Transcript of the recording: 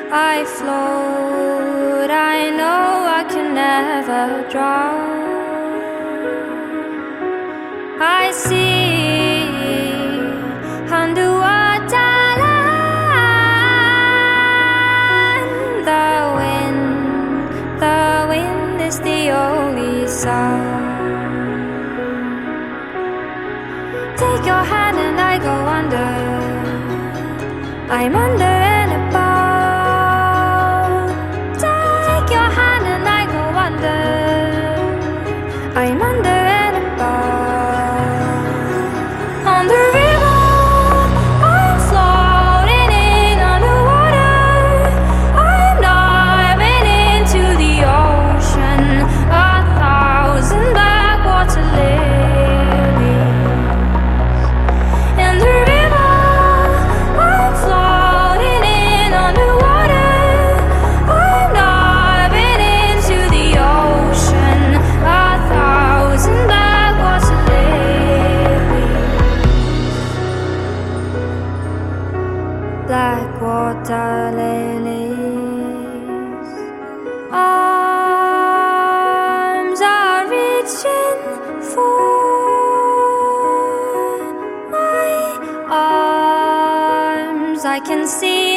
I float, I know I can never drown. I see underwater land. The wind is the only sound. Take your hand and I go under. I'm under and above. Take your hand and I go under. I'm under and above. On the river, I'm floating in underwater. I'm diving into the ocean. 1,000 backwater lilies. In the river, I'm floating in underwater. I'm diving into the ocean. 1,000 backwater lilies. Blackwater lilies. Arms are reaching for my arms. I can see